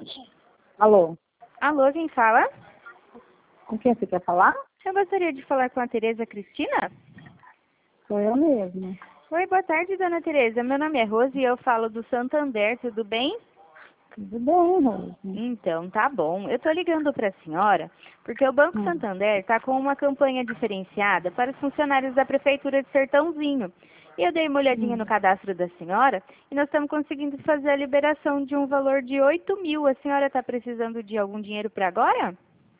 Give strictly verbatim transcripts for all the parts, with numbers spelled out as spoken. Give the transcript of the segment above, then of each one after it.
Alô? Alô, quem fala? Com quem você quer falar? Eu gostaria de falar com a Tereza Cristina. Sou eu mesma. Oi, boa tarde, dona Tereza. Meu nome é Rose e eu falo do Santander, tudo bem? Tudo bem, Rose. Então, tá bom. Eu tô ligando para a senhora porque o Banco Hum. Santander está com uma campanha diferenciada para os funcionários da Prefeitura de Sertãozinho. E eu dei uma olhadinha Hum. no cadastro da senhora e nós estamos conseguindo fazer a liberação de um valor de oito mil. A senhora está precisando de algum dinheiro para agora?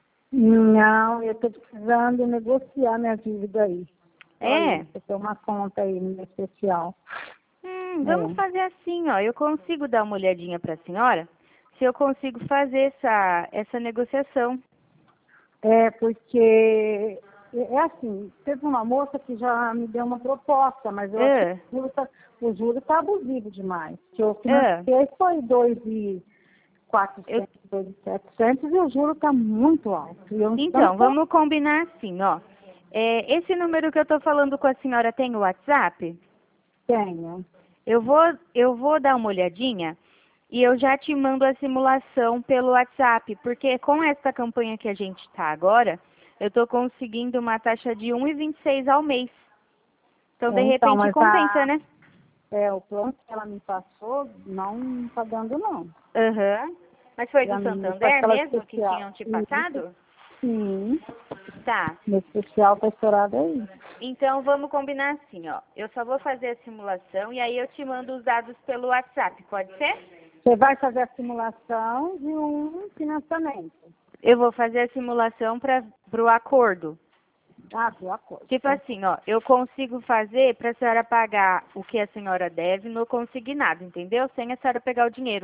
Não, eu estou precisando negociar minha dívida aí. É? Você tem uma conta aí no especial. Hum, vamos É. fazer assim, ó. Eu consigo dar uma olhadinha para a senhora se eu consigo fazer essa, essa negociação. É, porque é assim, teve uma moça que já me deu uma proposta, mas eu É. achei que o juro tá, o juro tá abusivo demais. Que eu É. financiei foi dois mil e Eu quatrocentos, dois mil e setecentos e o juro está muito alto. E eu Então, não tô- vamos combinar assim, ó. É, esse número que eu estou falando com a senhora tem o WhatsApp? tenho. Eu vou, eu vou dar uma olhadinha e eu já te mando a simulação pelo WhatsApp, porque com essa campanha que a gente está agora, eu estou conseguindo uma taxa de um vírgula vinte e seis ao mês. Então, de É, então, repente, mas compensa, a, né? é, o plano que ela me passou não está dando, não. Aham. Mas foi Para do mim, com Santander aquela mesmo que especial. tinham te Isso, passado? sim. Tá. Meu especial está estourado aí. Então vamos combinar assim, ó. Eu só vou fazer a simulação e aí eu te mando os dados pelo WhatsApp, pode ser? Você vai fazer a simulação de um financiamento. Eu vou fazer a simulação para o acordo. Ah, do acordo. Tipo assim, ó, eu consigo fazer para a senhora pagar o que a senhora deve no consignado, entendeu? Sem a senhora pegar o dinheiro.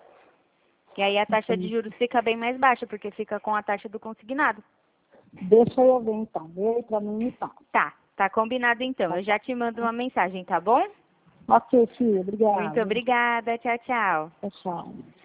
E aí a taxa de Entendi. juros fica bem mais baixa, porque fica com a taxa do consignado. Deixa eu ver, então. Vê aí para mim, então. Tá, tá combinado então. Tá Eu já bom. te mando uma mensagem, tá bom? Ok, filho. Muito Obrigada. obrigada. Tchau, tchau. Tchau, tchau.